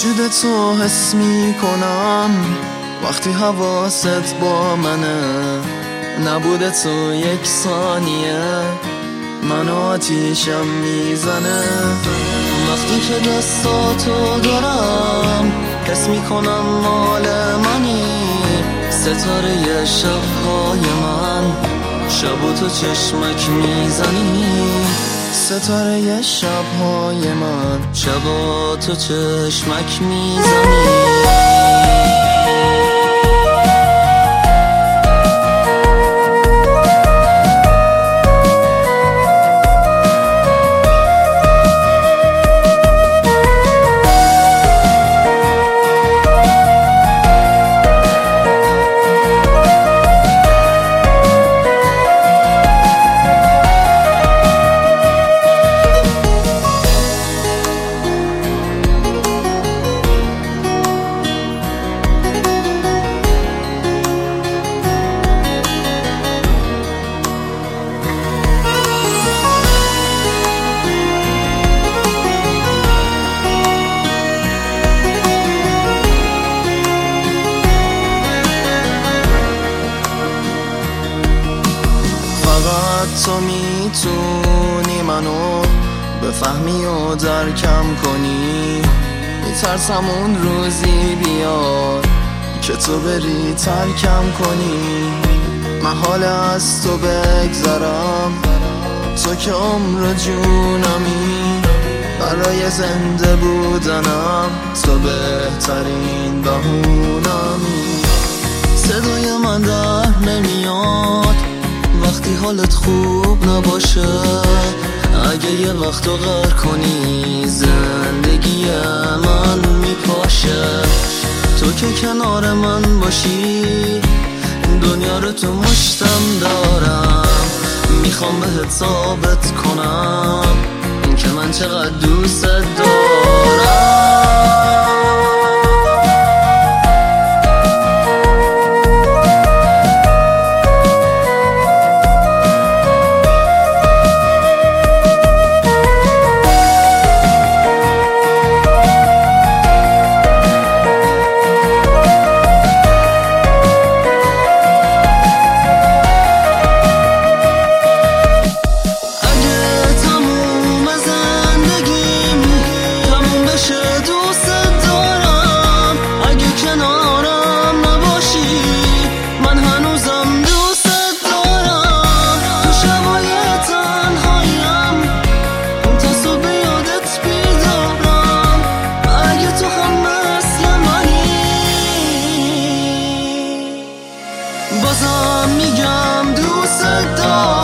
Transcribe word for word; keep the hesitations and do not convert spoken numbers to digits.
وجود تو حس می کنم وقتی حواست با منه. نبوده تو یک ثانیه منو آتیشم میزنه. وقتی که دستاتو دارم حس می کنم مال منی. ستاره شبهای من شب و تو چشمک میزنی. ستاره شبهای من شب و تو چشمک میزنی. تو میتونی منو بفهمی و درکم کنی. میترسم اون روزی بیاد که تو بری ترکم کنی. محاله از تو بگذرم تو که عمر جونمی. برای زنده بودنم تو بهترین بهونمی. صدای من در نمیاد وقتی حالت خوب نباشه. اگه یه وقت رو غر کنی زندگی من میپاشه. تو که کنار من باشی دنیا رو تو مشتم دارم. میخوام بهت ثابت کنم که من چقدر دوست دارم. بازم میگم دوست دارم.